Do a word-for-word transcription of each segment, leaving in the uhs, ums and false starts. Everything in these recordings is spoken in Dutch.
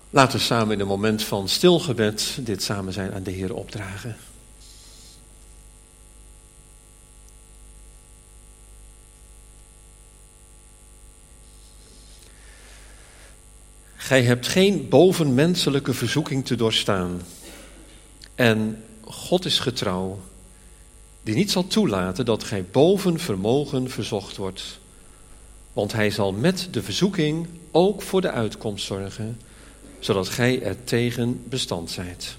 Laten we samen in een moment van stilgebed dit samen zijn aan de Heer opdragen. Gij hebt geen bovenmenselijke verzoeking te doorstaan. En God is getrouw, die niet zal toelaten dat gij boven vermogen verzocht wordt. Want hij zal met de verzoeking ook voor de uitkomst zorgen, zodat gij er tegen bestand zijt.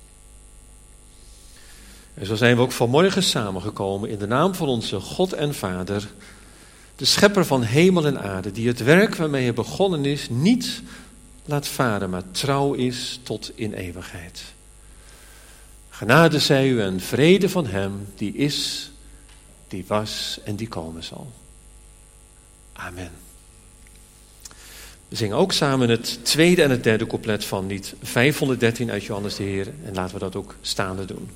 En zo zijn we ook vanmorgen samengekomen in de naam van onze God en Vader, de schepper van hemel en aarde, die het werk waarmee hij begonnen is niet laat varen, maar trouw is tot in eeuwigheid. Genade zij u en vrede van hem die is, die was en die komen zal. Amen. We zingen ook samen het tweede en het derde couplet van lied vijfhonderddertien uit Johannes de Heer. En laten we dat ook staande doen.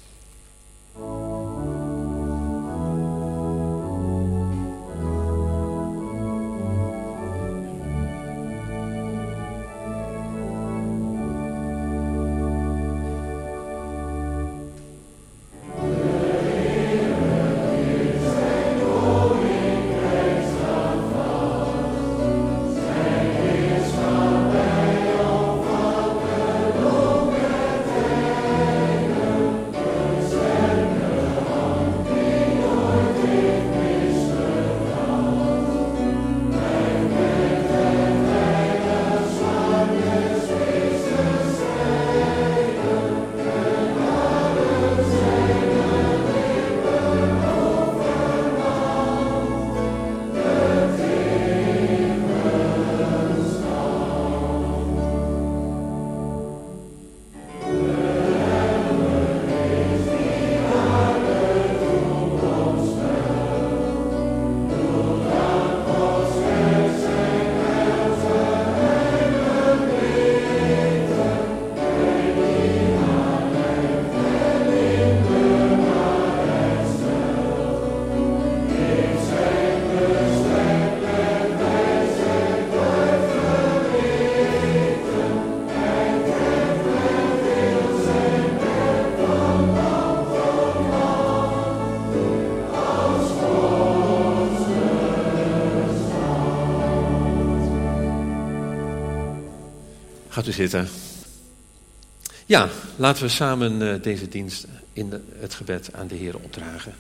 Gaat u zitten. Ja, laten we samen uh, deze dienst in de, het gebed aan de Heer opdragen.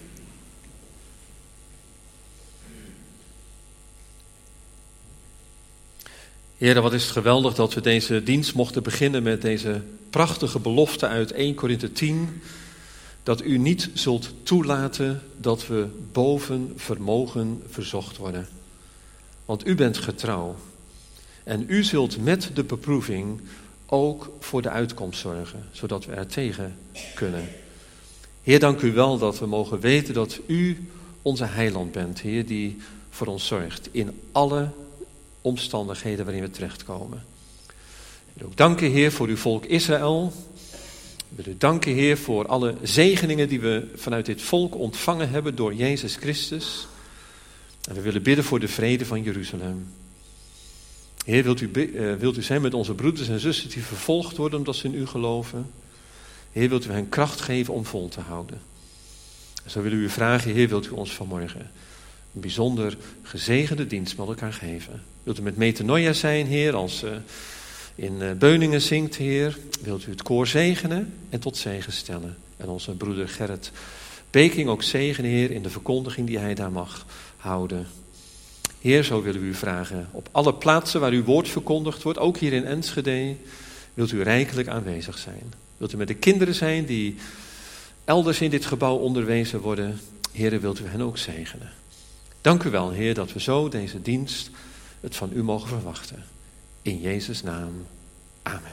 Heer, wat is het geweldig dat we deze dienst mochten beginnen met deze prachtige belofte uit eerste Korinthe tien. Dat u niet zult toelaten dat we boven vermogen verzocht worden. Want u bent getrouw. En u zult met de beproeving ook voor de uitkomst zorgen, zodat we er tegen kunnen. Heer, dank u wel dat we mogen weten dat u onze heiland bent, Heer, die voor ons zorgt in alle omstandigheden waarin we terechtkomen. En ook danken, Heer, voor uw volk Israël. We willen danken, Heer, voor alle zegeningen die we vanuit dit volk ontvangen hebben door Jezus Christus. En we willen bidden voor de vrede van Jeruzalem. Heer, wilt u, uh, wilt u zijn met onze broeders en zusters die vervolgd worden omdat ze in u geloven? Heer, wilt u hen kracht geven om vol te houden? En zo willen we u vragen, Heer, wilt u ons vanmorgen een bijzonder gezegende dienst met elkaar geven? Wilt u met metanoia zijn, Heer, als uh, in uh, Beuningen zingt, Heer? Wilt u het koor zegenen en tot zegen stellen? En onze broeder Gerrit Beking ook zegenen, Heer, in de verkondiging die hij daar mag houden. Heer, zo willen we u vragen, op alle plaatsen waar uw woord verkondigd wordt, ook hier in Enschede, wilt u rijkelijk aanwezig zijn. Wilt u met de kinderen zijn die elders in dit gebouw onderwezen worden, Heer, wilt u hen ook zegenen. Dank u wel, Heer, dat we zo deze dienst het van u mogen verwachten. In Jezus' naam, amen.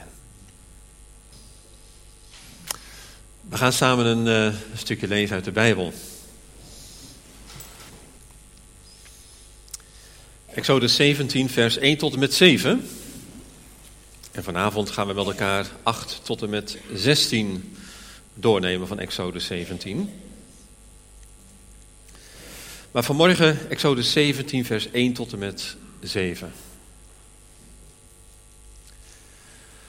We gaan samen een uh, stukje lezen uit de Bijbel. Exodus zeventien, vers één tot en met zeven. En vanavond gaan we met elkaar acht tot en met zestien doornemen van Exodus zeventien. Maar vanmorgen Exodus zeventien, vers één tot en met zeven.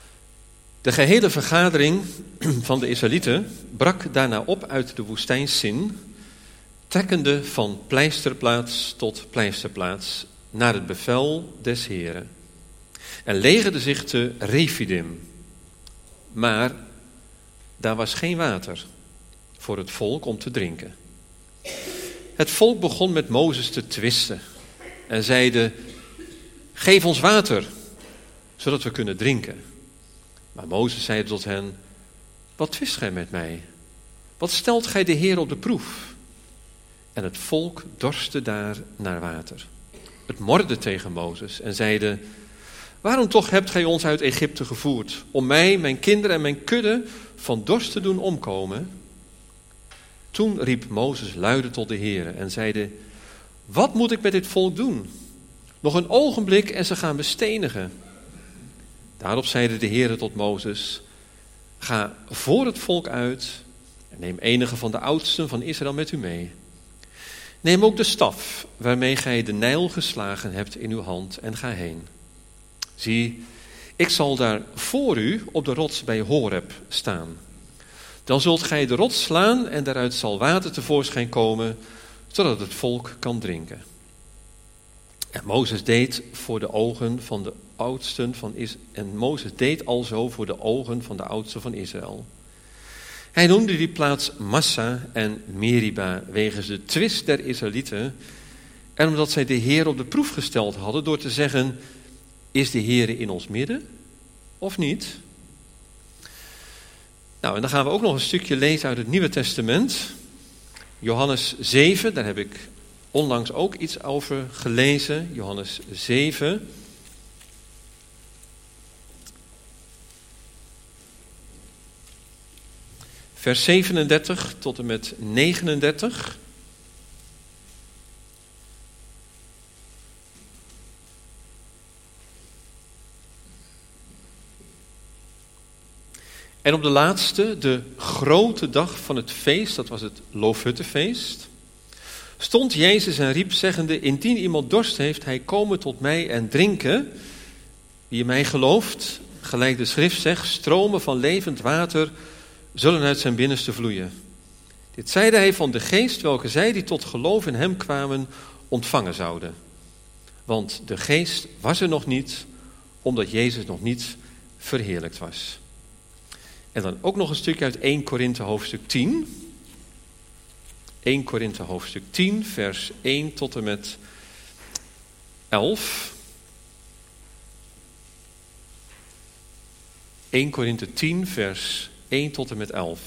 De gehele vergadering van de Israëlieten brak daarna op uit de woestijnszin, trekkende van pleisterplaats tot pleisterplaats naar het bevel des Heren. En legerde zich te Refidim. Maar daar was geen water voor het volk om te drinken. Het volk begon met Mozes te twisten en zeide: geef ons water, zodat we kunnen drinken. Maar Mozes zei tot hen: wat twist gij met mij? Wat stelt gij de Heer op de proef? En het volk dorstte daar naar water. Het morde tegen Mozes en zeide: waarom toch hebt gij ons uit Egypte gevoerd, om mij, mijn kinderen en mijn kudde van dorst te doen omkomen? Toen riep Mozes luide tot de Heere en zeide: wat moet ik met dit volk doen? Nog een ogenblik en ze gaan me stenigen. Daarop zeide de Heere tot Mozes: ga voor het volk uit en neem enige van de oudsten van Israël met u mee. Neem ook de staf waarmee gij de Nijl geslagen hebt in uw hand en ga heen. Zie, ik zal daar voor u op de rots bij Horeb staan. Dan zult gij de rots slaan en daaruit zal water tevoorschijn komen, zodat het volk kan drinken. En Mozes deed voor de ogen van de oudsten van Israël. En Mozes deed alzo voor de ogen van de oudsten van Israël. Hij noemde die plaats Massa en Meriba wegens de twist der Israëlieten en omdat zij de Heer op de proef gesteld hadden door te zeggen: is de Heer in ons midden of niet? Nou, en dan gaan we ook nog een stukje lezen uit het Nieuwe Testament. Johannes zeven, daar heb ik onlangs ook iets over gelezen. Johannes zeven. Vers zevenendertig tot en met negenendertig. En op de laatste, de grote dag van het feest, dat was het Loofhuttenfeest, stond Jezus en riep zeggende: indien iemand dorst heeft, hij komen tot mij en drinken. Wie in mij gelooft, gelijk de schrift zegt, stromen van levend water zullen uit zijn binnenste vloeien. Dit zeide hij van de geest, welke zij die tot geloof in hem kwamen, ontvangen zouden. Want de geest was er nog niet, omdat Jezus nog niet verheerlijkt was. En dan ook nog een stukje uit eerste Korinthe hoofdstuk tien. eerste Korinthe hoofdstuk tien, vers één tot en met elf. eerste Korinthe tien, vers één tot en met elf.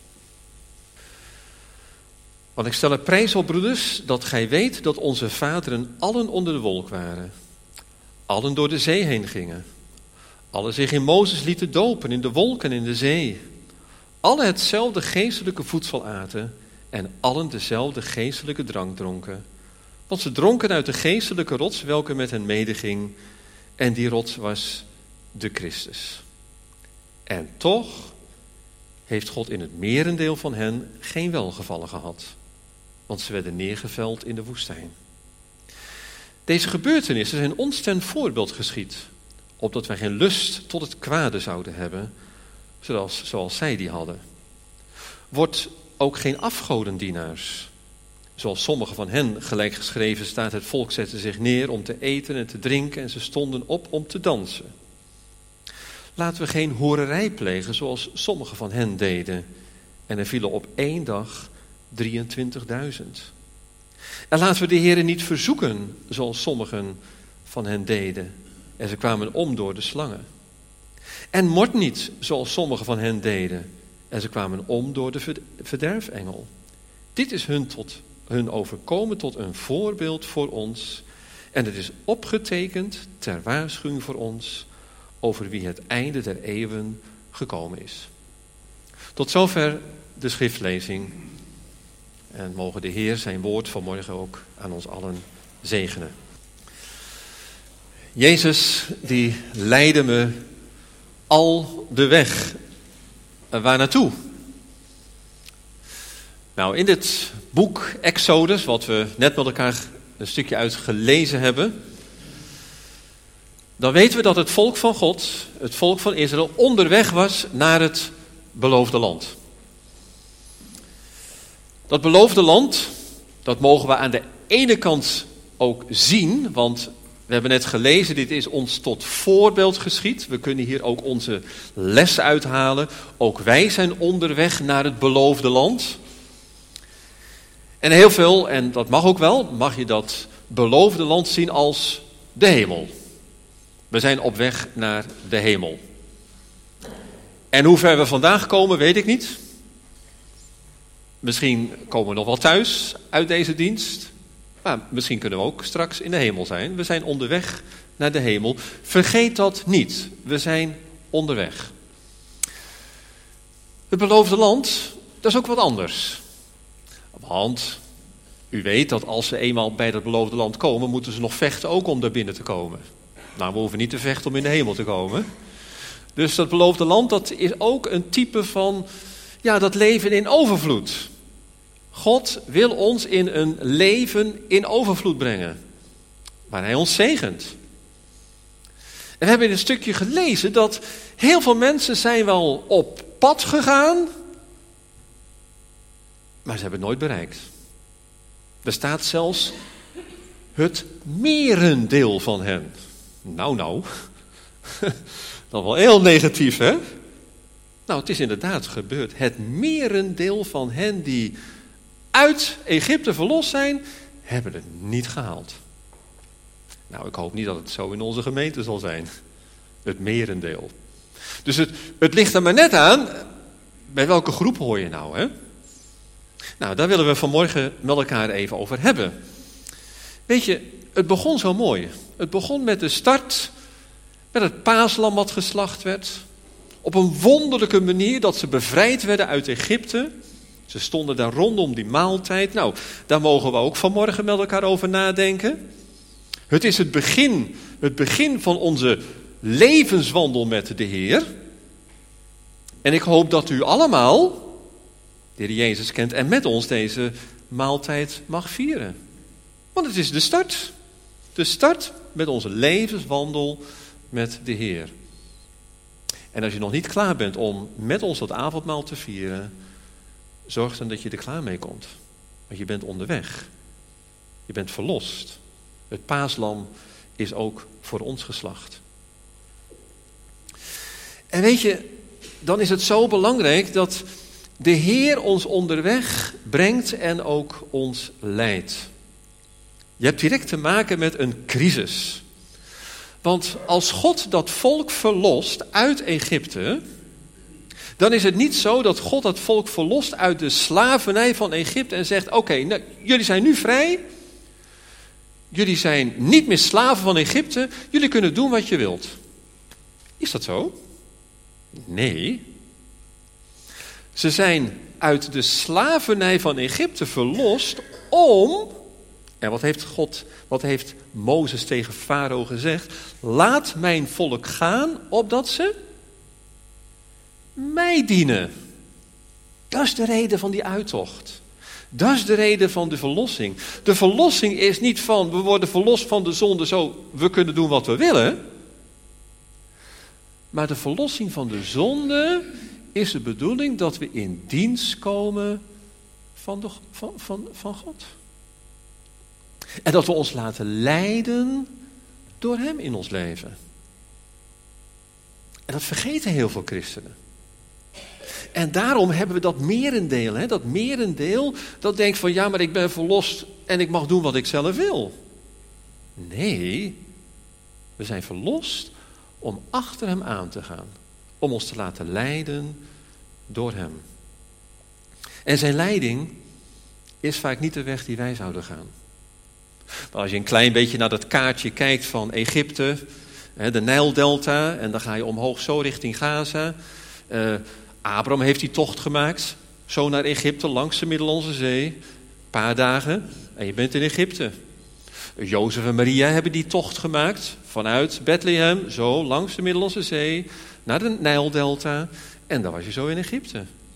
Want ik stel er prijs op, broeders, dat gij weet dat onze vaderen allen onder de wolk waren. Allen door de zee heen gingen. Allen zich in Mozes lieten dopen, in de wolk en in de zee. Allen hetzelfde geestelijke voedsel aten en allen dezelfde geestelijke drank dronken. Want ze dronken uit de geestelijke rots welke met hen medeging. En die rots was de Christus. En toch heeft God in het merendeel van hen geen welgevallen gehad. Want ze werden neergeveld in de woestijn. Deze gebeurtenissen zijn ons ten voorbeeld geschied, opdat wij geen lust tot het kwade zouden hebben, zoals, zoals zij die hadden. Wordt ook geen afgodendienaars. Zoals sommige van hen, gelijk geschreven staat, het volk zette zich neer om te eten en te drinken en ze stonden op om te dansen. Laten we geen horerij plegen zoals sommige van hen deden. En er vielen op één dag drieëntwintigduizend. En laten we de Heere niet verzoeken zoals sommigen van hen deden. En ze kwamen om door de slangen. En mord niet zoals sommigen van hen deden. En ze kwamen om door de verderfengel. Dit is hun, tot, hun overkomen tot een voorbeeld voor ons. En het is opgetekend ter waarschuwing voor ons over wie het einde der eeuwen gekomen is. Tot zover de schriftlezing. En mogen de Heer zijn woord vanmorgen ook aan ons allen zegenen. Jezus die leidde me al de weg. Waar naartoe? Nou, in dit boek Exodus, wat we net met elkaar een stukje uit gelezen hebben, dan weten we dat het volk van God, het volk van Israël, onderweg was naar het beloofde land. Dat beloofde land, dat mogen we aan de ene kant ook zien, want we hebben net gelezen, dit is ons tot voorbeeld geschied. We kunnen hier ook onze les uithalen. Ook wij zijn onderweg naar het beloofde land. En heel veel, en dat mag ook wel, mag je dat beloofde land zien als de hemel. We zijn op weg naar de hemel. En hoe ver we vandaag komen, weet ik niet. Misschien komen we nog wel thuis uit deze dienst. Maar misschien kunnen we ook straks in de hemel zijn. We zijn onderweg naar de hemel. Vergeet dat niet. We zijn onderweg. Het beloofde land, dat is ook wat anders. Want u weet dat als ze eenmaal bij dat beloofde land komen, moeten ze nog vechten ook om daar binnen te komen. Nou, we hoeven niet te vechten om in de hemel te komen. Dus dat beloofde land, dat is ook een type van, ja, dat leven in overvloed. God wil ons in een leven in overvloed brengen, waar hij ons zegent. En we hebben in een stukje gelezen dat heel veel mensen zijn wel op pad gegaan, maar ze hebben het nooit bereikt. Er staat zelfs het merendeel van hen. Nou, nou, dat is wel heel negatief, hè? Nou, het is inderdaad gebeurd. Het merendeel van hen die uit Egypte verlost zijn, hebben het niet gehaald. Nou, ik hoop niet dat het zo in onze gemeente zal zijn. Het merendeel. Dus het, het ligt er maar net aan, bij welke groep hoor je nou, hè? Nou, daar willen we vanmorgen met elkaar even over hebben. Weet je, het begon zo mooi. Het begon met de start, met het paaslam wat geslacht werd. Op een wonderlijke manier dat ze bevrijd werden uit Egypte. Ze stonden daar rondom die maaltijd. Nou, daar mogen we ook vanmorgen met elkaar over nadenken. Het is het begin, het begin van onze levenswandel met de Heer. En ik hoop dat u allemaal de Heer Jezus kent en met ons deze maaltijd mag vieren. Want het is de start. De start met onze levenswandel met de Heer. En als je nog niet klaar bent om met ons dat avondmaal te vieren, zorg dan dat je er klaar mee komt. Want je bent onderweg. Je bent verlost. Het paaslam is ook voor ons geslacht. En weet je, dan is het zo belangrijk dat de Heer ons onderweg brengt en ook ons leidt. Je hebt direct te maken met een crisis. Want als God dat volk verlost uit Egypte, dan is het niet zo dat God dat volk verlost uit de slavernij van Egypte en zegt, oké, okay, nou, jullie zijn nu vrij. Jullie zijn niet meer slaven van Egypte. Jullie kunnen doen wat je wilt. Is dat zo? Nee. Ze zijn uit de slavernij van Egypte verlost om, en wat heeft God, wat heeft Mozes tegen Farao gezegd? Laat mijn volk gaan, opdat ze mij dienen. Dat is de reden van die uittocht. Dat is de reden van de verlossing. De verlossing is niet van, we worden verlost van de zonde, zo, we kunnen doen wat we willen. Maar de verlossing van de zonde is de bedoeling dat we in dienst komen van, de, van, van, van God. En dat we ons laten leiden door Hem in ons leven. En dat vergeten heel veel christenen. En daarom hebben we dat merendeel, hè? Dat merendeel dat denkt van ja, maar ik ben verlost en ik mag doen wat ik zelf wil. Nee, we zijn verlost om achter Hem aan te gaan. Om ons te laten leiden door Hem. En zijn leiding is vaak niet de weg die wij zouden gaan. Maar als je een klein beetje naar dat kaartje kijkt van Egypte, de Nijldelta, en dan ga je omhoog zo richting Gaza. Uh, Abraham heeft die tocht gemaakt, zo naar Egypte, langs de Middellandse Zee. Een paar dagen en je bent in Egypte. Jozef en Maria hebben die tocht gemaakt, vanuit Bethlehem, zo langs de Middellandse Zee, naar de Nijldelta. En dan was je zo in Egypte.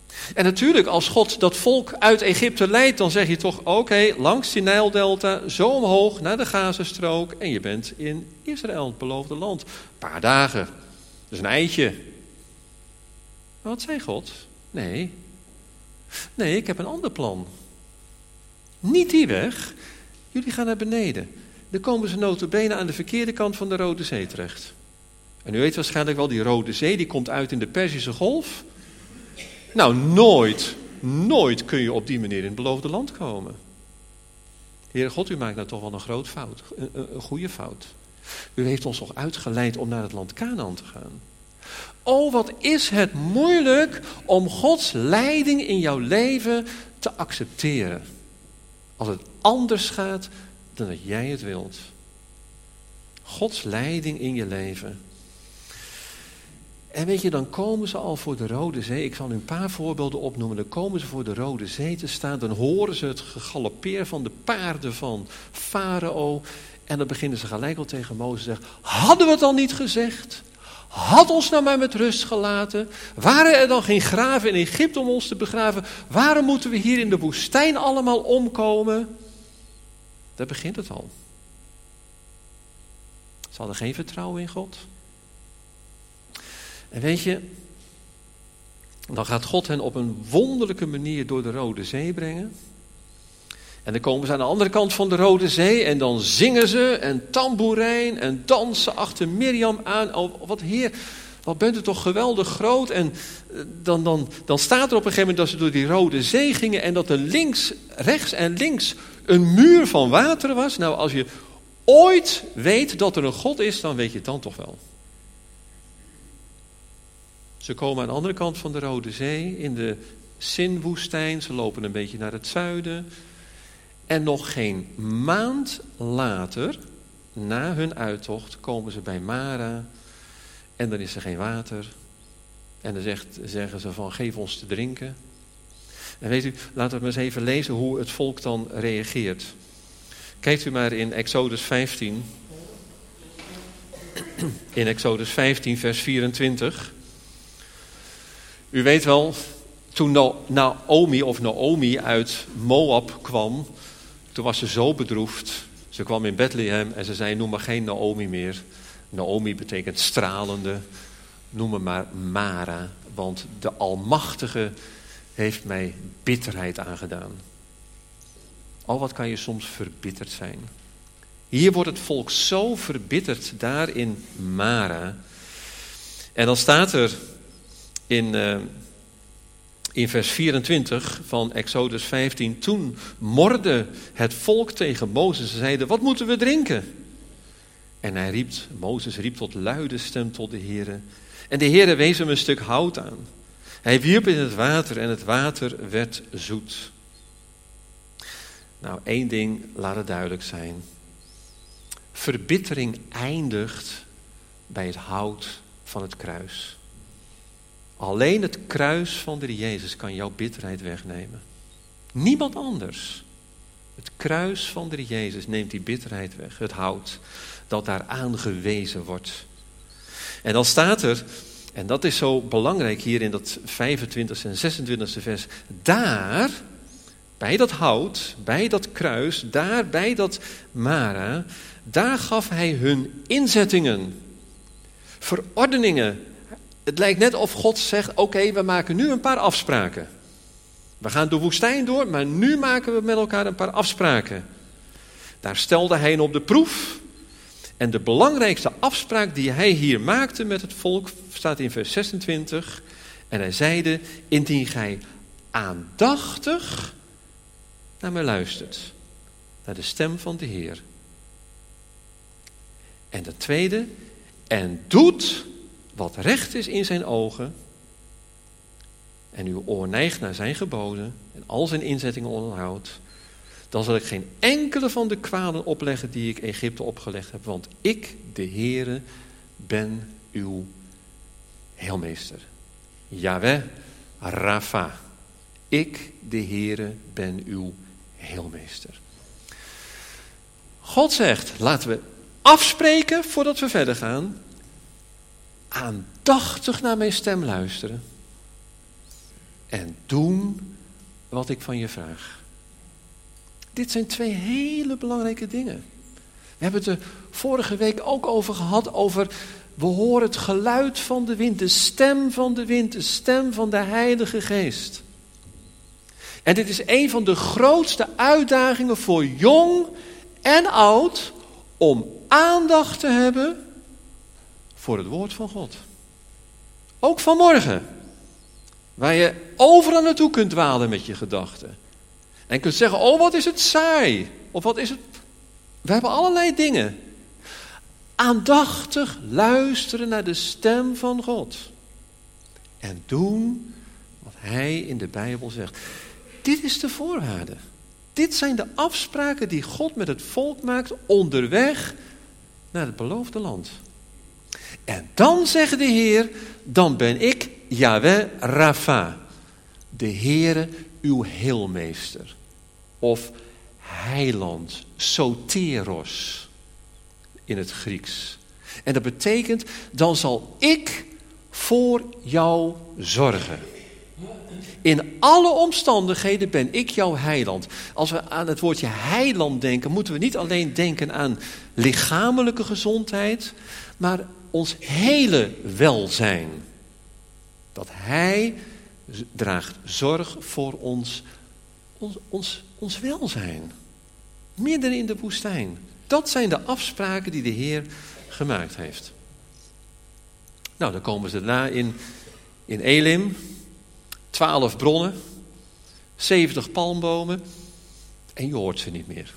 En natuurlijk, als God dat volk uit Egypte leidt, dan zeg je toch, oké, okay, langs die Nijldelta, zo omhoog naar de Gazastrook en je bent in Israël, het beloofde land. Een paar dagen, dat is een eitje. Maar wat zei God? Nee, nee, ik heb een ander plan. Niet die weg, jullie gaan naar beneden. Dan komen ze nota bene aan de verkeerde kant van de Rode Zee terecht. En u weet waarschijnlijk wel, die Rode Zee, die komt uit in de Perzische Golf. Nou, nooit, nooit kun je op die manier in het beloofde land komen. Heere God, u maakt nou toch wel een groot fout, een, een, een goede fout. U heeft ons toch uitgeleid om naar het land Kanaan te gaan. Oh, wat is het moeilijk om Gods leiding in jouw leven te accepteren. Als het anders gaat dan dat jij het wilt. Gods leiding in je leven. En weet je, dan komen ze al voor de Rode Zee. Ik zal u een paar voorbeelden opnoemen. Dan komen ze voor de Rode Zee te staan. Dan horen ze het gegalopeer van de paarden van Farao. En dan beginnen ze gelijk al tegen Mozes te zeggen. Hadden we het al niet gezegd? Had ons nou maar met rust gelaten? Waren er dan geen graven in Egypte om ons te begraven? Waarom moeten we hier in de woestijn allemaal omkomen? Daar begint het al. Ze hadden geen vertrouwen in God. En weet je, dan gaat God hen op een wonderlijke manier door de Rode Zee brengen. En dan komen ze aan de andere kant van de Rode Zee en dan zingen ze en tamboerijn en dansen achter Mirjam aan. Oh, wat heer, wat bent u toch geweldig groot. En dan, dan, dan staat er op een gegeven moment dat ze door die Rode Zee gingen en dat er links, rechts en links een muur van water was. Nou, als je ooit weet dat er een God is, dan weet je het dan toch wel. Ze komen aan de andere kant van de Rode Zee, in de Sin-woestijn. Ze lopen een beetje naar het zuiden. En nog geen maand later, na hun uittocht, komen ze bij Mara. En dan is er geen water. En dan zegt, zeggen ze van, geef ons te drinken. En weet u, laten we maar eens even lezen hoe het volk dan reageert. Kijkt u maar in Exodus vijftien. In Exodus vijftien, vers vierentwintig. U weet wel, toen Naomi of Naomi uit Moab kwam, toen was ze zo bedroefd. Ze kwam in Bethlehem en ze zei, noem maar geen Naomi meer. Naomi betekent stralende, noem me maar Mara, want de Almachtige heeft mij bitterheid aangedaan. Oh, wat kan je soms verbitterd zijn. Hier wordt het volk zo verbitterd, daar in Mara. En dan staat er in, uh, in vers vierentwintig van Exodus vijftien. Toen morde het volk tegen Mozes en zeiden, wat moeten we drinken? En hij riep, Mozes riep tot luide stem tot de Heere. En de Heere wees hem een stuk hout aan. Hij wierp in het water en het water werd zoet. Nou, één ding laat het duidelijk zijn. Verbittering eindigt bij het hout van het kruis. Alleen het kruis van de Jezus kan jouw bitterheid wegnemen. Niemand anders. Het kruis van de Jezus neemt die bitterheid weg. Het hout dat daar aangewezen wordt. En dan staat er, en dat is zo belangrijk hier in dat vijfentwintigste en zesentwintigste vers. Daar, bij dat hout, bij dat kruis, daar bij dat Mara, daar gaf hij hun inzettingen, verordeningen. Het lijkt net of God zegt, oké, okay, we maken nu een paar afspraken. We gaan de woestijn door, maar nu maken we met elkaar een paar afspraken. Daar stelde hij hen op de proef. En de belangrijkste afspraak die hij hier maakte met het volk staat in vers zesentwintig. En hij zeide, indien gij aandachtig naar mij luistert, naar de stem van de Heer. En de tweede, en doet wat recht is in zijn ogen, en uw oor neigt naar zijn geboden en al zijn inzettingen onderhoudt, dan zal ik geen enkele van de kwaden opleggen die ik Egypte opgelegd heb, want ik, de Heere, ben uw heelmeester. Yahweh Rafa. Ik, de Heere, ben uw heelmeester. God zegt, laten we afspreken voordat we verder gaan. Aandachtig naar mijn stem luisteren. en doen wat ik van je vraag. Dit zijn twee hele belangrijke dingen. We hebben het er vorige week ook over gehad, over we horen het geluid van de wind, de stem van de wind, de stem van de Heilige Geest. En dit is een van de grootste uitdagingen voor jong en oud, om aandacht te hebben voor het woord van God. Ook vanmorgen, waar je overal naartoe kunt dwalen met je gedachten. En kunt zeggen, oh wat is het saai, of wat is het... We hebben allerlei dingen. Aandachtig luisteren naar de stem van God. En doen wat hij in de Bijbel zegt. Dit is de voorwaarde. Dit zijn de afspraken die God met het volk maakt onderweg naar het beloofde land. En dan zegt de Heer, dan ben ik Yahweh Rapha, de Heere uw heelmeester. Of heiland, soteros in het Grieks. En dat betekent, dan zal ik voor jou zorgen. In alle omstandigheden ben ik jouw heiland. Als we aan het woordje heiland denken, moeten we niet alleen denken aan lichamelijke gezondheid, maar ons hele welzijn. Dat hij draagt zorg voor ons, ons, ons, ons welzijn. Midden in de woestijn. Dat zijn de afspraken die de Heer gemaakt heeft. Nou, dan komen ze daarna in, in Elim. Twaalf bronnen. Zeventig palmbomen. En je hoort ze niet meer.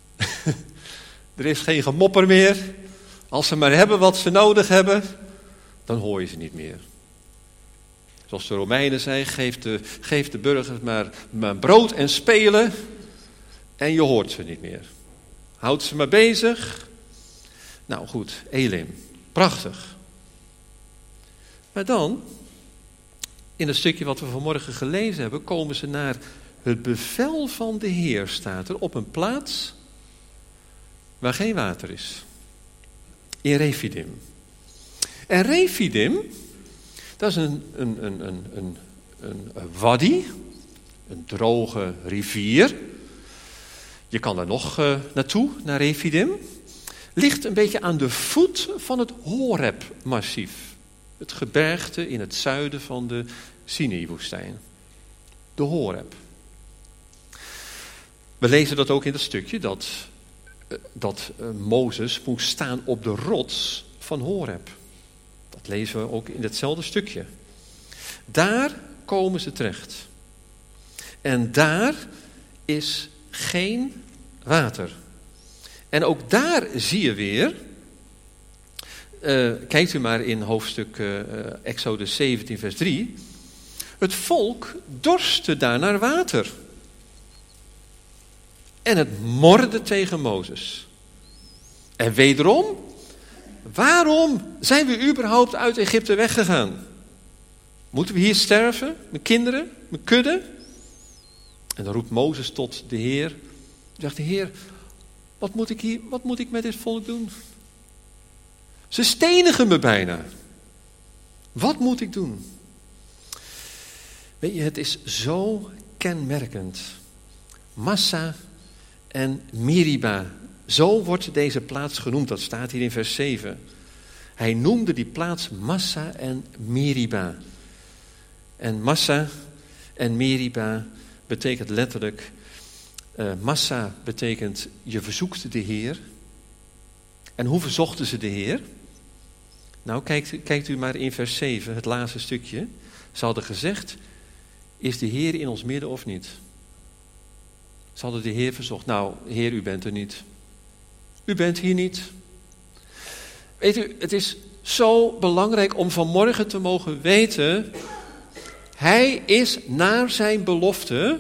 Er is geen gemopper meer. Als ze maar hebben wat ze nodig hebben, dan hoor je ze niet meer. Zoals de Romeinen zei, geef de, geef de burgers maar, maar brood en spelen en je hoort ze niet meer. Houd ze maar bezig. Nou goed, Elim. Prachtig. Maar dan, in het stukje wat we vanmorgen gelezen hebben, komen ze naar het bevel van de Heer, staat er, op een plaats waar geen water is. In Refidim. En Refidim, dat is een, een, een, een, een, een, een wadi, een droge rivier. Je kan daar nog uh, naartoe, naar Refidim. Ligt een beetje aan de voet van het Horeb-massief. Het gebergte in het zuiden van de Sinai-woestijn. De Horeb. We lezen dat ook in het stukje, dat, uh, dat uh, Mozes moest staan op de rots van Horeb. Dat lezen we ook in hetzelfde stukje. Daar komen ze terecht. En daar is geen water. En ook daar zie je weer, uh, kijkt u maar in hoofdstuk uh, Exodus zeventien vers drie. Het volk dorstte daar naar water. En het morde tegen Mozes. En wederom, waarom zijn we überhaupt uit Egypte weggegaan? Moeten we hier sterven? Mijn kinderen? Mijn kudde? En dan roept Mozes tot de Heer. Hij zegt, de Heer, wat moet ik hier, wat moet ik met dit volk doen? Ze stenigen me bijna. Wat moet ik doen? Weet je, het is zo kenmerkend. Massa en Meriba. Zo wordt deze plaats genoemd. Dat staat hier in vers zeven. Hij noemde die plaats Massa en Meriba. En Massa en Meriba betekent letterlijk... Uh, Massa betekent je verzoekt de Heer. En hoe verzochten ze de Heer? Nou, kijkt, kijkt u maar in vers zeven, het laatste stukje. Ze hadden gezegd, is de Heer in ons midden of niet? Ze hadden de Heer verzocht, nou, Heer, u bent er niet. U bent hier niet. Weet u, het is zo belangrijk om vanmorgen te mogen weten, hij is naar zijn belofte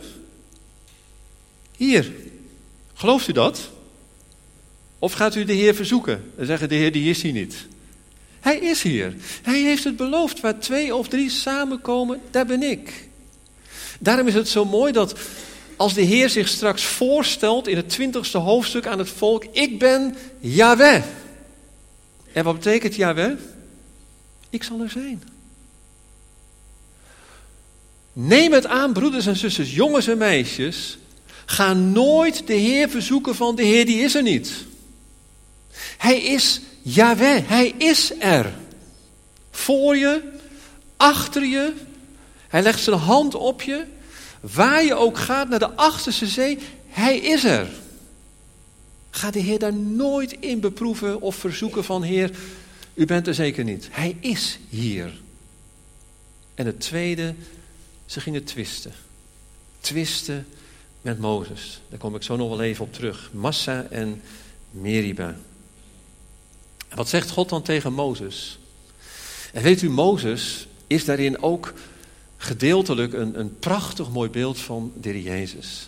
hier. Gelooft u dat? Of gaat u de Heer verzoeken en zeggen, de Heer die is hier niet? Hij is hier. Hij heeft het beloofd, waar twee of drie samenkomen, daar ben ik. Daarom is het zo mooi dat als de Heer zich straks voorstelt in het twintigste hoofdstuk aan het volk, ik ben Yahweh. En wat betekent Yahweh? Ik zal er zijn. Neem het aan, broeders en zusters, jongens en meisjes. Ga nooit de Heer verzoeken van de Heer, die is er niet. Hij is Yahweh, hij is er. Voor je, achter je. Hij legt zijn hand op je. Waar je ook gaat, naar de achterste zee, hij is er. Ga de Heer daar nooit in beproeven of verzoeken van Heer, u bent er zeker niet. Hij is hier. En het tweede, ze gingen twisten. Twisten met Mozes. Daar kom ik zo nog wel even op terug. Massa en Meriba. En wat zegt God dan tegen Mozes? En weet u, Mozes is daarin ook gedeeltelijk een, een prachtig mooi beeld van de Heer Jezus.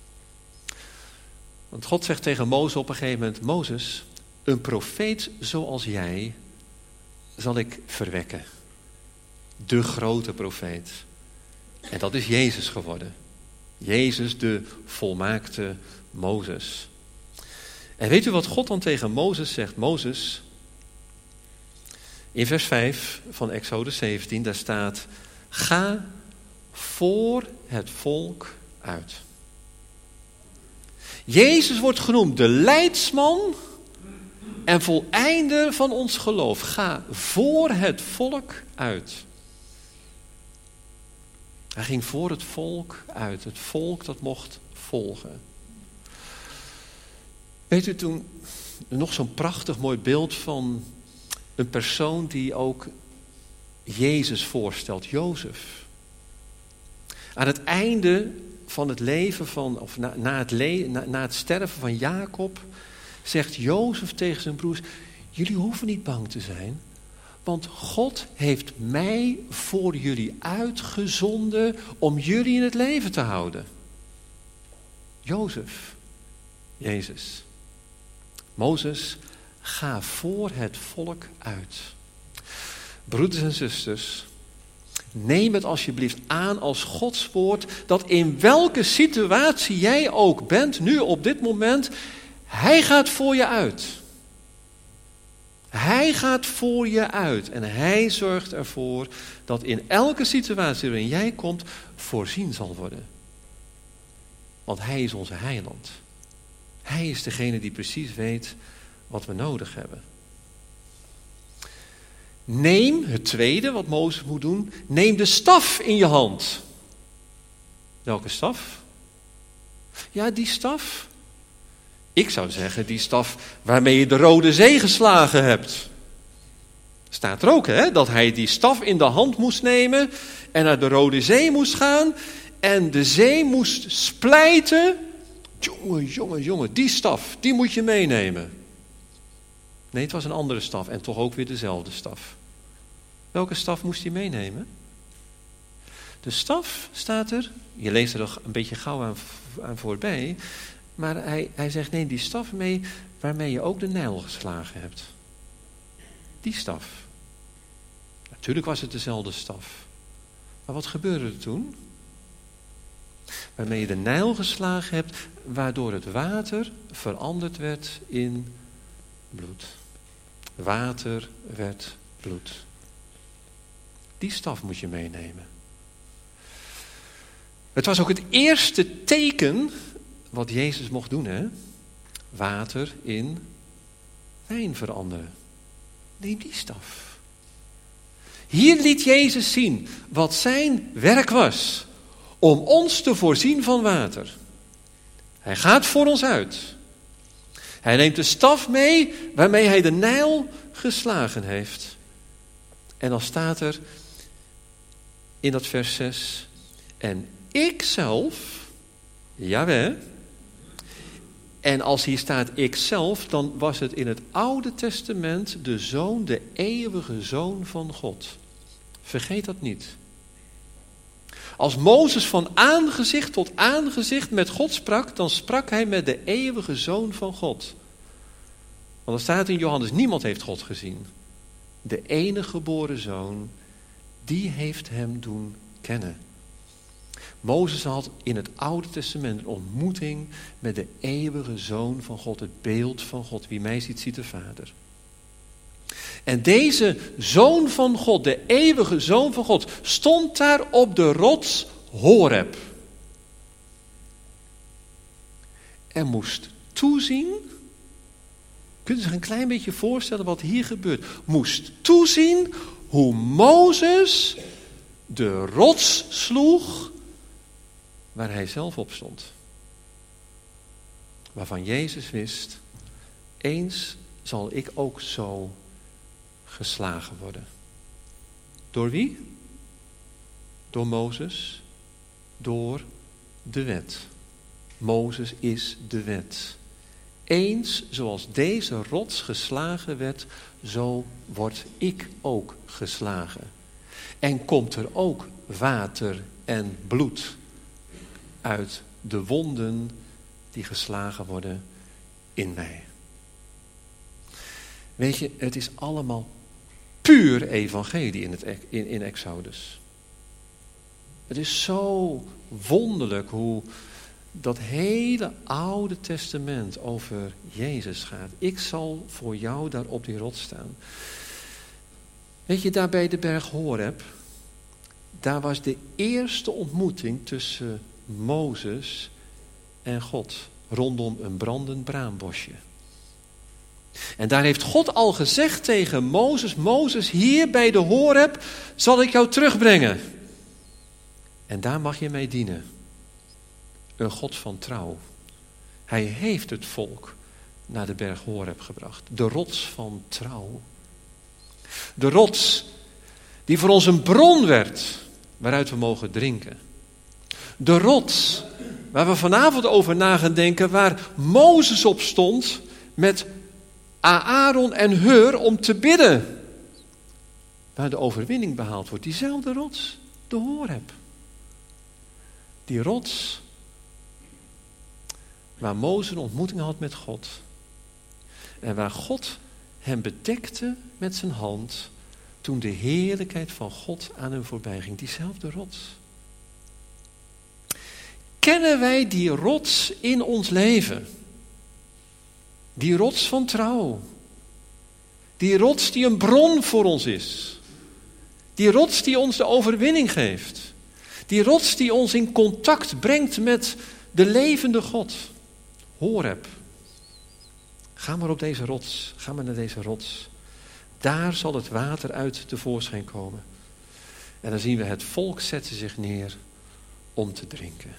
Want God zegt tegen Mozes op een gegeven moment, Mozes, een profeet zoals jij zal ik verwekken. De grote profeet. En dat is Jezus geworden. Jezus, de volmaakte Mozes. En weet u wat God dan tegen Mozes zegt? Mozes, in vers vijf van Exodus zeventien, daar staat, ga voor het volk uit. Jezus wordt genoemd de leidsman en voleinder van ons geloof. Ga voor het volk uit. Hij ging voor het volk uit. Het volk dat mocht volgen. Weet u toen nog zo'n prachtig mooi beeld van een persoon die ook Jezus voorstelt, Jozef. Aan het einde van het leven van, of na, na, het le, na, na het sterven van Jacob, zegt Jozef tegen zijn broers, jullie hoeven niet bang te zijn, want God heeft mij voor jullie uitgezonden om jullie in het leven te houden. Jozef, Jezus. Mozes, ga voor het volk uit. Broeders en zusters, neem het alsjeblieft aan als Gods woord, dat in welke situatie jij ook bent, nu op dit moment, hij gaat voor je uit. Hij gaat voor je uit en hij zorgt ervoor dat in elke situatie waarin jij komt, voorzien zal worden. Want hij is onze heiland. Hij is degene die precies weet wat we nodig hebben. Neem, het tweede wat Mozes moet doen, neem de staf in je hand. Welke staf? Ja, die staf. Ik zou zeggen, die staf waarmee je de Rode Zee geslagen hebt. Staat er ook, hè, dat hij die staf in de hand moest nemen en naar de Rode Zee moest gaan en de zee moest splijten. Jongen, jongen, jongen, die staf, die moet je meenemen. Nee, het was een andere staf en toch ook weer dezelfde staf. Welke staf moest hij meenemen? De staf staat er, je leest er nog een beetje gauw aan, aan voorbij, maar hij, hij zegt neem die staf mee waarmee je ook de Nijl geslagen hebt. Die staf. Natuurlijk was het dezelfde staf. Maar wat gebeurde er toen? Waarmee je de Nijl geslagen hebt, waardoor het water veranderd werd in bloed. Water werd bloed. Die staf moet je meenemen. Het was ook het eerste teken wat Jezus mocht doen, hè? Water in wijn veranderen. Neem die staf. Hier liet Jezus zien wat zijn werk was om ons te voorzien van water. Hij gaat voor ons uit. Hij neemt de staf mee waarmee hij de Nijl geslagen heeft. En dan staat er in dat vers zes, en ik zelf, Jaweh, en als hier staat ik zelf, dan was het in het Oude Testament de Zoon, de eeuwige Zoon van God. Vergeet dat niet. Als Mozes van aangezicht tot aangezicht met God sprak, dan sprak hij met de eeuwige Zoon van God. Want er staat in Johannes, niemand heeft God gezien. De enige geboren Zoon, die heeft hem doen kennen. Mozes had in het Oude Testament een ontmoeting met de eeuwige Zoon van God, het beeld van God. Wie mij ziet, ziet de Vader. En deze Zoon van God, de eeuwige Zoon van God, stond daar op de rots Horeb. En moest toezien, kunt u zich een klein beetje voorstellen wat hier gebeurt. Moest toezien hoe Mozes de rots sloeg waar hij zelf op stond. Waarvan Jezus wist, eens zal ik ook zo geslagen worden. Door wie? Door Mozes. Door de wet. Mozes is de wet. Eens zoals deze rots geslagen werd, zo word ik ook geslagen. En komt er ook water en bloed uit de wonden die geslagen worden in mij. Weet je, het is allemaal puur evangelie in, het, in, in Exodus. Het is zo wonderlijk hoe dat hele Oude Testament over Jezus gaat. Ik zal voor jou daar op die rots staan. Weet je, daar bij de berg Horeb, daar was de eerste ontmoeting tussen Mozes en God. Rondom een brandend braambosje. En daar heeft God al gezegd tegen Mozes, Mozes, hier bij de Horeb zal ik jou terugbrengen. En daar mag je mee dienen. Een God van trouw. Hij heeft het volk naar de berg Horeb gebracht. De rots van trouw. De rots die voor ons een bron werd waaruit we mogen drinken. De rots waar we vanavond over na gaan denken, waar Mozes op stond met Aaron en Hur om te bidden. Waar de overwinning behaald wordt. Diezelfde rots, de Horeb. Die rots waar Mozes een ontmoeting had met God. En waar God hem bedekte met zijn hand toen de heerlijkheid van God aan hem voorbij ging. Diezelfde rots. Kennen wij die rots in ons leven? Die rots van trouw. Die rots die een bron voor ons is. Die rots die ons de overwinning geeft. Die rots die ons in contact brengt met de levende God. Horeb. Ga maar op deze rots. Ga maar naar deze rots. Daar zal het water uit tevoorschijn komen. En dan zien we het volk zetten zich neer om te drinken.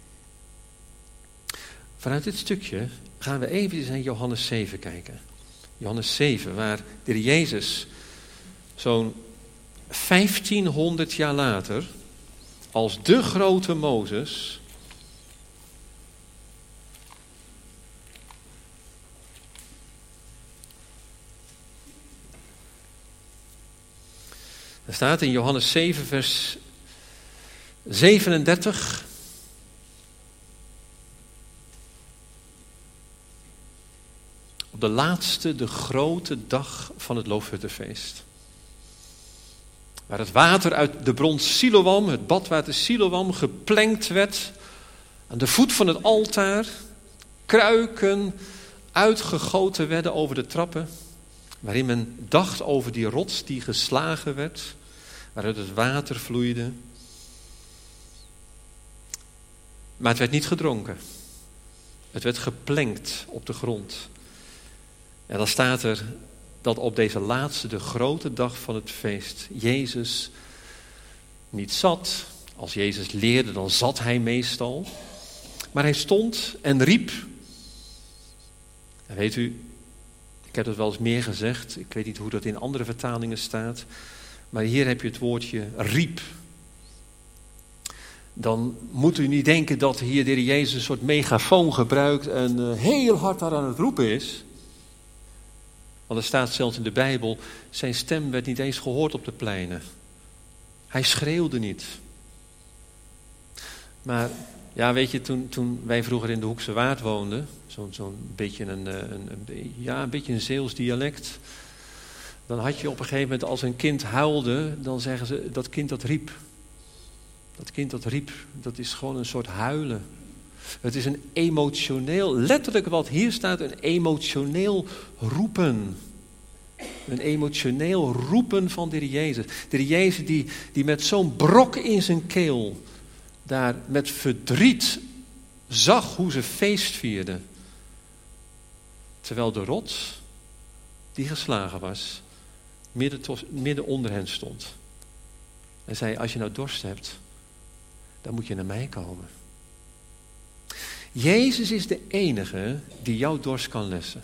Vanuit dit stukje gaan we even naar Johannes zeven kijken. Johannes zeven, waar de Heer Jezus zo'n vijftienhonderd jaar later als de grote Mozes er staat in Johannes zeven vers zevenendertig. Op de laatste, de grote dag van het Loofhuttenfeest. Waar het water uit de bron Siloam, het badwater Siloam, geplengd werd. Aan de voet van het altaar. Kruiken uitgegoten werden over de trappen. Waarin men dacht over die rots die geslagen werd. Waaruit het water vloeide. Maar het werd niet gedronken. Het werd geplengd op de grond. En dan staat er dat op deze laatste, de grote dag van het feest, Jezus niet zat. Als Jezus leerde, dan zat hij meestal. Maar hij stond en riep. En weet u, ik heb het wel eens meer gezegd. Ik weet niet hoe dat in andere vertalingen staat. Maar hier heb je het woordje riep. Dan moet u niet denken dat hier de Heer Jezus een soort megafoon gebruikt en uh, heel hard daar aan het roepen is. Want er staat zelfs in de Bijbel, zijn stem werd niet eens gehoord op de pleinen. Hij schreeuwde niet. Maar ja, weet je, toen, toen wij vroeger in de Hoekse Waard woonden, zo'n zo'n beetje een, een, een, ja, een beetje een Zeeuws dialect, dan had je op een gegeven moment als een kind huilde, dan zeggen ze, dat kind dat riep. Dat kind dat riep, dat is gewoon een soort huilen. Het is een emotioneel, letterlijk wat hier staat, een emotioneel roepen. Een emotioneel roepen van de Heer Jezus. De Heer Jezus die, die met zo'n brok in zijn keel daar met verdriet zag hoe ze feest vierden. Terwijl de rots die geslagen was, midden, tos, midden onder hen stond. En zei, als je nou dorst hebt, dan moet je naar mij komen. Jezus is de enige die jouw dorst kan lessen.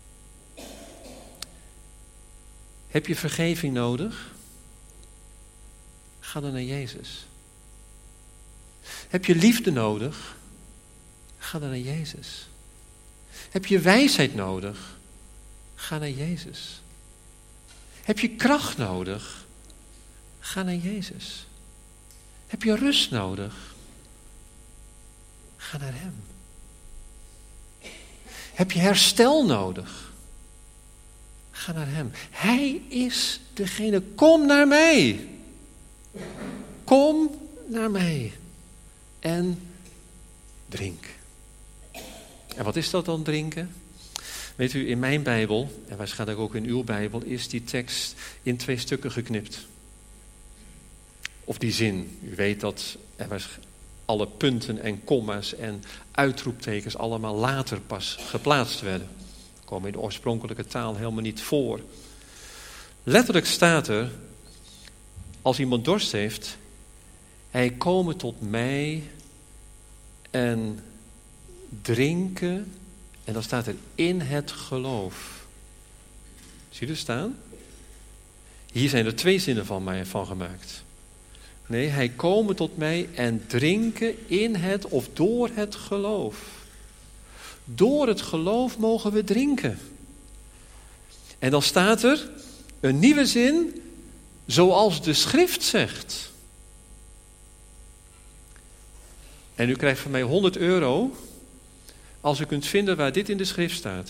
Heb je vergeving nodig? Ga dan naar Jezus. Heb je liefde nodig? Ga dan naar Jezus. Heb je wijsheid nodig? Ga naar Jezus. Heb je kracht nodig? Ga naar Jezus. Heb je rust nodig? Ga naar Hem. Heb je herstel nodig? Ga naar Hem. Hij is degene. Kom naar mij. Kom naar mij. En drink. En wat is dat dan, drinken? Weet u, in mijn Bijbel, en waarschijnlijk ook in uw Bijbel, is die tekst in twee stukken geknipt. Of die zin. U weet dat er was alle punten en komma's en uitroeptekens allemaal later pas geplaatst werden. Komen in de oorspronkelijke taal helemaal niet voor. Letterlijk staat er, als iemand dorst heeft, hij komen tot mij en drinken, en dan staat er in het geloof. Zie je er staan? Hier zijn er twee zinnen van mij van gemaakt. Nee, hij komen tot mij en drinken in het of door het geloof. Door het geloof mogen we drinken. En dan staat er een nieuwe zin, zoals de schrift zegt. En u krijgt van mij honderd euro als u kunt vinden waar dit in de schrift staat.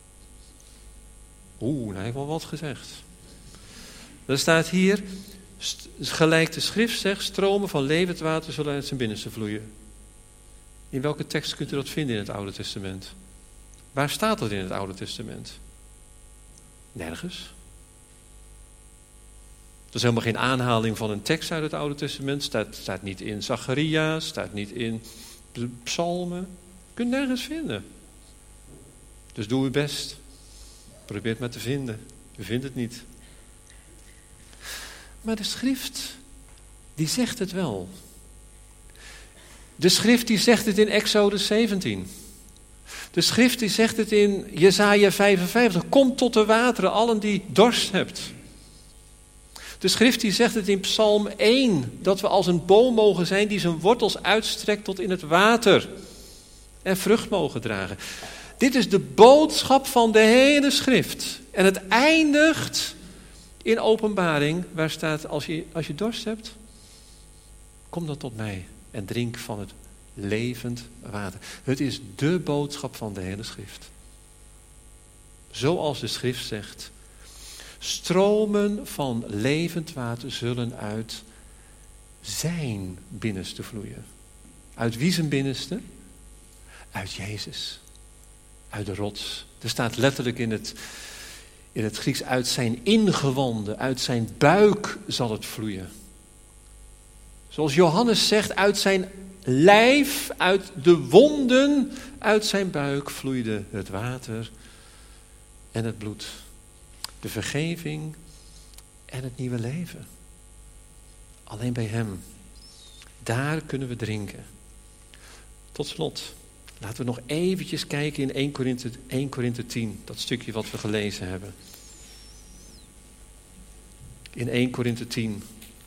Oeh, hij heeft wel wat gezegd. Er staat hier, gelijk de schrift zegt, stromen van levend water zullen uit zijn binnenste vloeien. In welke tekst kunt u dat vinden in het Oude Testament? Waar staat dat in het Oude Testament? Nergens. Dat is helemaal geen aanhaling van een tekst uit het Oude Testament. Staat, staat niet in Zacharia, staat niet in de psalmen. Je kunt nergens vinden. Dus doe uw best. Probeer het maar te vinden. U vindt het niet. Maar de schrift, die zegt het wel. De schrift die zegt het in Exodus zeventien. De schrift die zegt het in Jesaja vijfenvijftig. Kom tot de wateren, allen die dorst hebt. De schrift die zegt het in Psalm één. Dat we als een boom mogen zijn die zijn wortels uitstrekt tot in het water. En vrucht mogen dragen. Dit is de boodschap van de hele schrift. En het eindigt in Openbaring, waar staat, als je, als je dorst hebt, kom dan tot mij en drink van het levend water. Het is de boodschap van de hele schrift. Zoals de schrift zegt, stromen van levend water zullen uit zijn binnenste vloeien. Uit wie zijn binnenste? Uit Jezus. Uit de rots. Er staat letterlijk in het, in het Grieks, uit zijn ingewanden, uit zijn buik zal het vloeien. Zoals Johannes zegt, uit zijn lijf, uit de wonden, uit zijn buik vloeide het water en het bloed. De vergeving en het nieuwe leven. Alleen bij hem. Daar kunnen we drinken. Tot slot, laten we nog eventjes kijken in één Korinthe, één Korinthe tien. Dat stukje wat we gelezen hebben. In één Korinthe tien.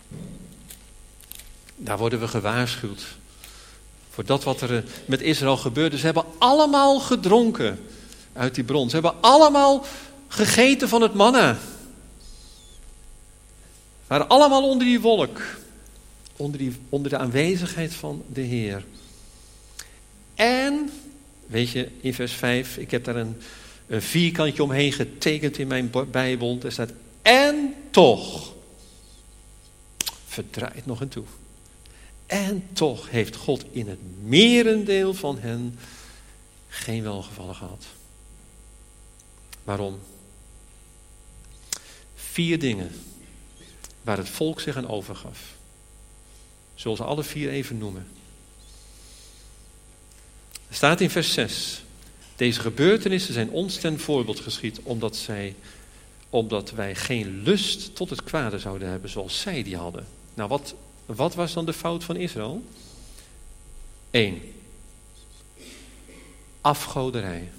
Daar worden we gewaarschuwd. Voor dat wat er met Israël gebeurde. Ze hebben allemaal gedronken uit die bron. Ze hebben allemaal gegeten van het manna. Waren allemaal onder die wolk. Onder, die, onder de aanwezigheid van de Heer. En, weet je, in vers vijf, ik heb daar een, een vierkantje omheen getekend in mijn Bijbel. Er staat, en toch, verdraait nog een toe. En toch heeft God in het merendeel van hen geen welgevallen gehad. Waarom? Vier dingen waar het volk zich aan overgaf. Zullen ze alle vier even noemen. Er staat in vers zes. Deze gebeurtenissen zijn ons ten voorbeeld geschied, omdat, zij, omdat wij geen lust tot het kwade zouden hebben zoals zij die hadden. Nou, wat, wat was dan de fout van Israël? Eén. Afgoderij.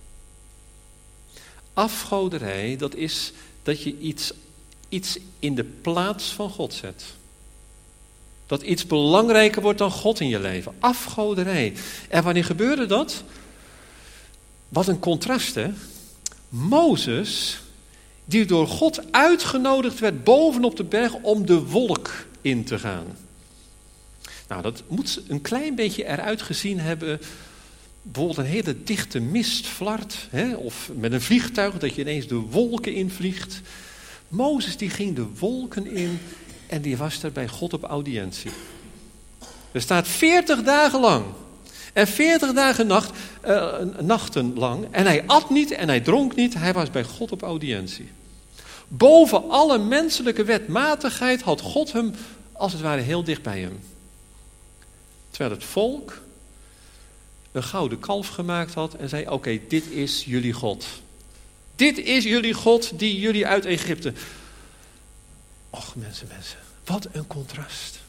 Afgoderij, dat is dat je iets, iets in de plaats van God zet. Dat iets belangrijker wordt dan God in je leven. Afgoderij. En wanneer gebeurde dat? Wat een contrast, hè? Mozes, die door God uitgenodigd werd bovenop de berg om de wolk in te gaan. Nou, dat moet een klein beetje eruit gezien hebben. Bijvoorbeeld een hele dichte mistvlart, hè? Of met een vliegtuig dat je ineens de wolken invliegt. Mozes die ging de wolken in en die was daar bij God op audiëntie. Er staat veertig dagen lang en veertig dagen nacht, uh, nachten lang. En hij at niet en hij dronk niet, hij was bij God op audiëntie. Boven alle menselijke wetmatigheid had God hem als het ware heel dicht bij hem. Terwijl het volk een gouden kalf gemaakt had en zei, oké, okay, dit is jullie God. Dit is jullie God die jullie uit Egypte. Och mensen, mensen, wat een contrast.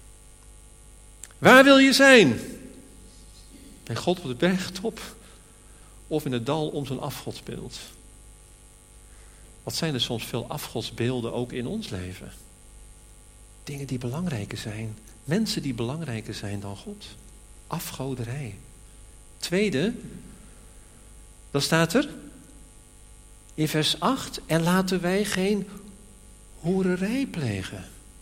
Waar wil je zijn? Bij God op de bergtop of in het dal om zo'n afgodsbeeld? Wat zijn er soms veel afgodsbeelden ook in ons leven? Dingen die belangrijker zijn. Mensen die belangrijker zijn dan God. Afgoderij. Tweede, dan staat er in vers acht, en laten wij geen hoererij plegen.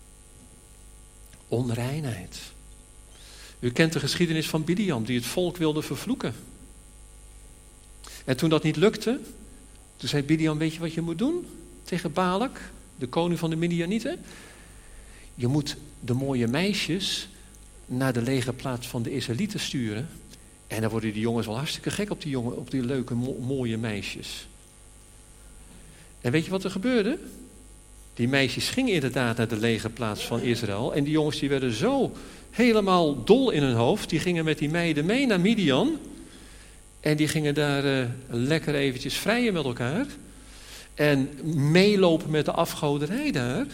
Onreinheid. U kent de geschiedenis van Biliam, die het volk wilde vervloeken. En toen dat niet lukte, toen zei Biliam, weet je wat je moet doen tegen Balak, de koning van de Midianieten? Je moet de mooie meisjes naar de legerplaats van de Israëlieten sturen. En dan worden die jongens wel hartstikke gek op die, jongen, op die leuke, mo- mooie meisjes. En weet je wat er gebeurde? Die meisjes gingen inderdaad naar de legerplaats van Israël. En die jongens die werden zo helemaal dol in hun hoofd. Die gingen met die meiden mee naar Midian. En die gingen daar uh, lekker eventjes vrijen met elkaar. En meelopen met de afgoderij daar.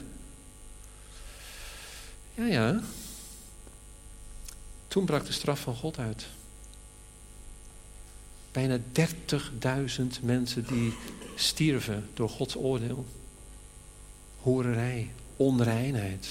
Ja, ja. Toen brak de straf van God uit. Bijna dertigduizend mensen die stierven door Gods oordeel. Hoererij, onreinheid.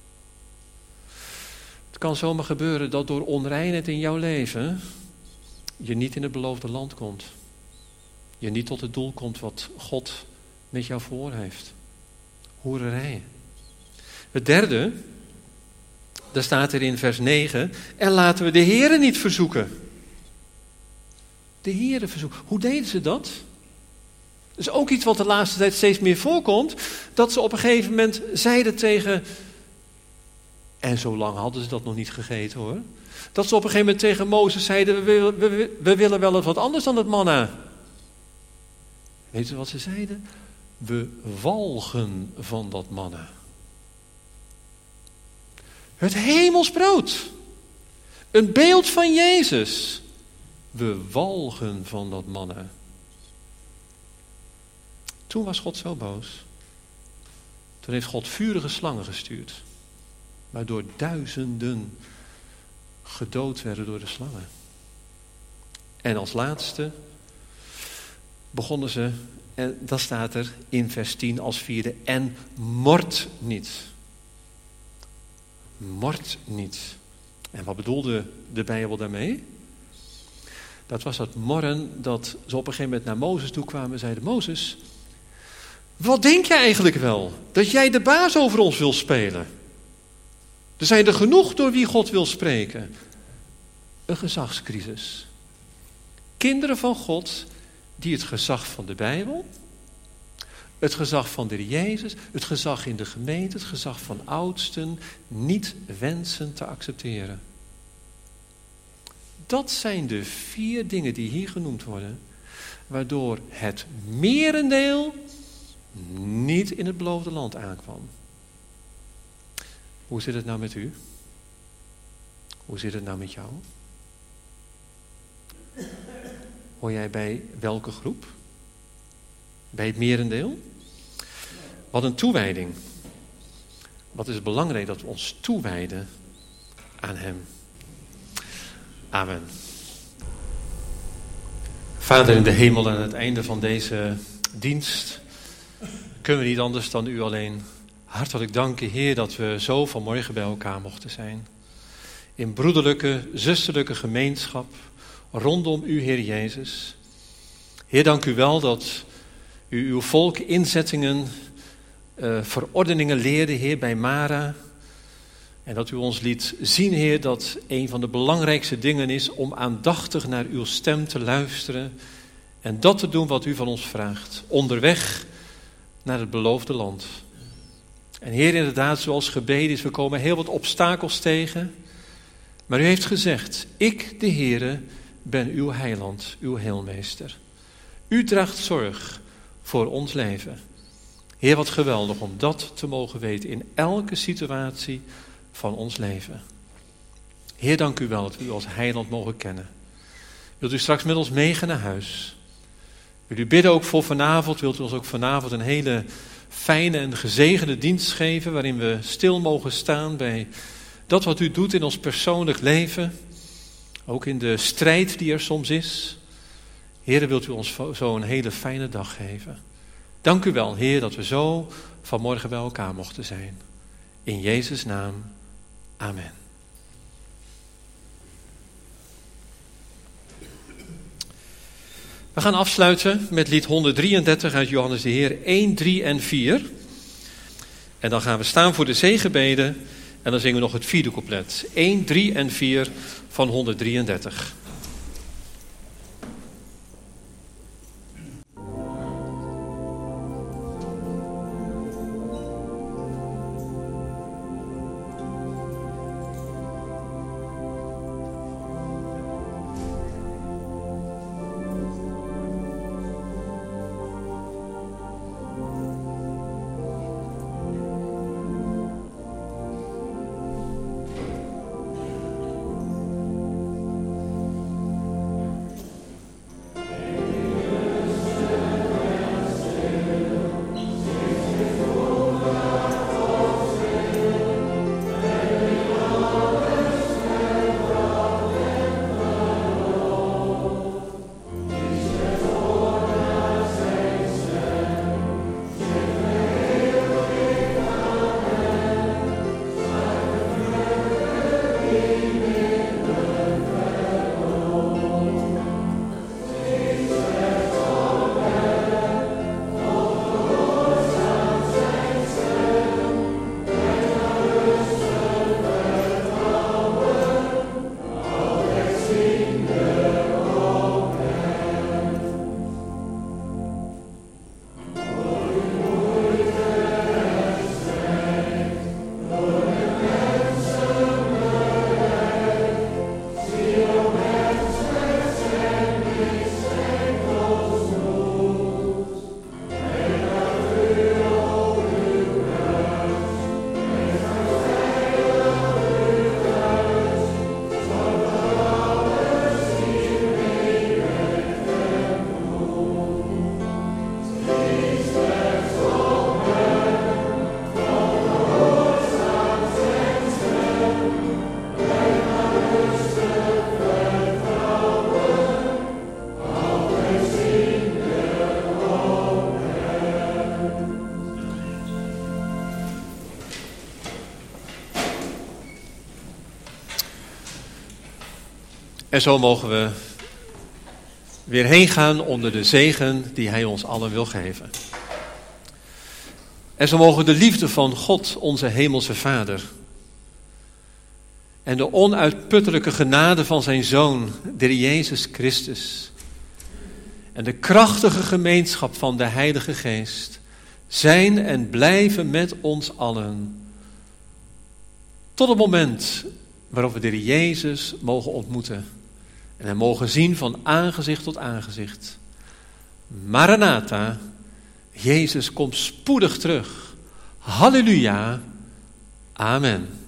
Het kan zomaar gebeuren dat door onreinheid in jouw leven je niet in het beloofde land komt. Je niet tot het doel komt wat God met jou voor heeft. Hoererij. Het derde, daar staat er in vers negen, en laten we de Heere niet verzoeken. De Heere verzoeken. Hoe deden ze dat? Dat is ook iets wat de laatste tijd steeds meer voorkomt. Dat ze op een gegeven moment zeiden tegen... En zo lang hadden ze dat nog niet gegeten hoor. Dat ze op een gegeven moment tegen Mozes zeiden... We, we, we, we willen wel eens wat anders dan het manna. Weet je wat ze zeiden? We walgen van dat manna. Het hemelsbrood. Een beeld van Jezus. We walgen van dat manna. Toen was God zo boos. Toen heeft God vurige slangen gestuurd. Waardoor duizenden gedood werden door de slangen. En als laatste begonnen ze, en dat staat er in vers tien als vierde, en mord niet. Mord niet. En wat bedoelde de Bijbel daarmee? Dat was dat morren dat ze op een gegeven moment naar Mozes toe kwamen en zeiden, Mozes, wat denk jij eigenlijk wel? Dat jij de baas over ons wil spelen? Er zijn er genoeg door wie God wil spreken. Een gezagscrisis. Kinderen van God die het gezag van de Bijbel, het gezag van de Heer Jezus, het gezag in de gemeente, het gezag van oudsten niet wensen te accepteren. Dat zijn de vier dingen die hier genoemd worden, waardoor het merendeel niet in het beloofde land aankwam. Hoe zit het nou met u? Hoe zit het nou met jou? Hoor jij bij welke groep? Bij het merendeel? Wat een toewijding. Wat is het belangrijk dat we ons toewijden aan Hem. Amen. Vader in de hemel, aan het einde van deze dienst kunnen we niet anders dan u alleen hartelijk danken, Heer, dat we zo vanmorgen bij elkaar mochten zijn. In broederlijke, zusterlijke gemeenschap rondom u, Heer Jezus. Heer, dank u wel dat u uw volk inzettingen, uh, verordeningen leerde, Heer, bij Mara. En dat u ons liet zien, Heer, dat een van de belangrijkste dingen is om aandachtig naar uw stem te luisteren en dat te doen wat u van ons vraagt. Onderweg naar het beloofde land. En Heer, inderdaad, zoals gebeden is, we komen heel wat obstakels tegen. Maar u heeft gezegd, ik, de Heere, ben uw heiland, uw heelmeester. U draagt zorg voor ons leven. Heer, wat geweldig om dat te mogen weten in elke situatie van ons leven. Heer, dank u wel dat we u als heiland mogen kennen. Wilt u straks met ons meegaan naar huis? Wil u bidden ook voor vanavond? Wilt u ons ook vanavond een hele fijne en gezegende dienst geven, waarin we stil mogen staan bij dat wat u doet in ons persoonlijk leven, ook in de strijd die er soms is. Heer, wilt u ons zo een hele fijne dag geven. Dank u wel, Heer, dat we zo vanmorgen bij elkaar mochten zijn. In Jezus' naam, amen. We gaan afsluiten met lied honderddrieëndertig uit Johannes de Heer één, drie en vier. En dan gaan we staan voor de zegenbeden en dan zingen we nog het vierde couplet. één, drie en vier van honderddrieëndertig. En zo mogen we weer heen gaan onder de zegen die hij ons allen wil geven. En zo mogen de liefde van God, onze hemelse Vader, en de onuitputtelijke genade van zijn Zoon, de Heer Jezus Christus, en de krachtige gemeenschap van de Heilige Geest zijn en blijven met ons allen tot het moment waarop we de Heer Jezus mogen ontmoeten en hem mogen zien van aangezicht tot aangezicht. Maranatha, Jezus komt spoedig terug. Halleluja. Amen.